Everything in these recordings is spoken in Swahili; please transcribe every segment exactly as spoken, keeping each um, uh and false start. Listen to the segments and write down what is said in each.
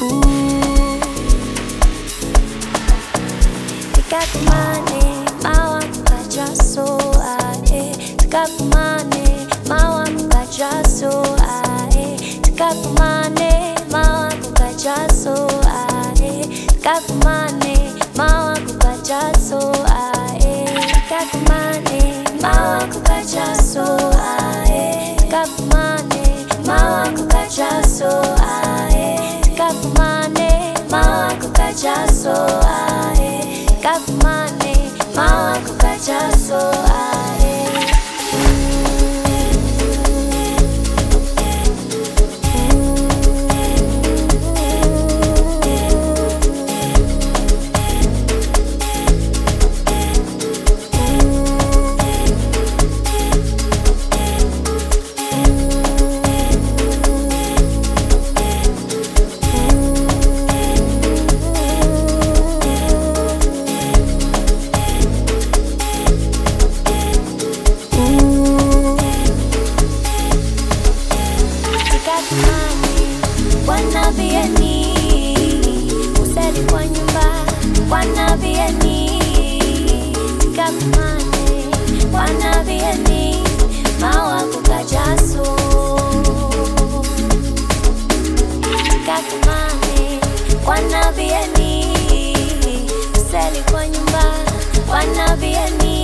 Tikakumane mawa kukajaso ae Tikakumane mawa kukajaso ae Tikakumane mawa kukajaso ae Tikakumane mawa kukajaso ae Tikakumane mawa kukajaso ae Tikakumane mawa kukajaso ae Tikakumane mawa kukajaso ae Tikakumane mawa kukajaso ae Wanabieni usali kwa nyumba wanabieni Tikakumane wanabieni mawa kukajaso Tikakumane wanabieni usali kwa nyumba wanabieni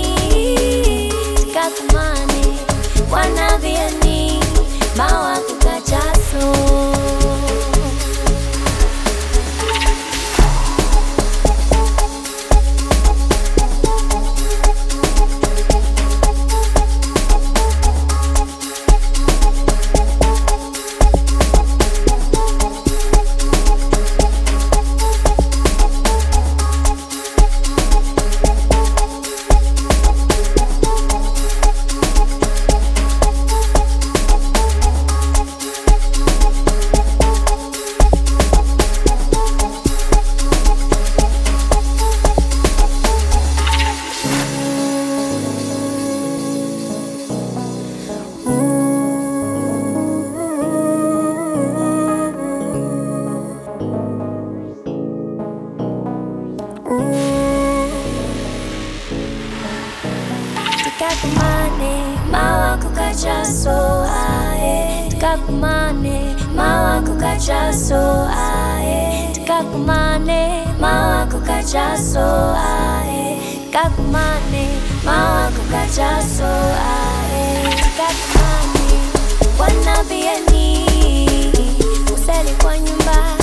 Tikakumane wanabieni mawa kukajaso Tikakumane mawa kukajaso ae Tikakumane mawa kukajaso ae Tikakumane mawa kukajaso ae Tikakumane mawa kukajaso ae Tikakumane wanabieni usali kwa nyumba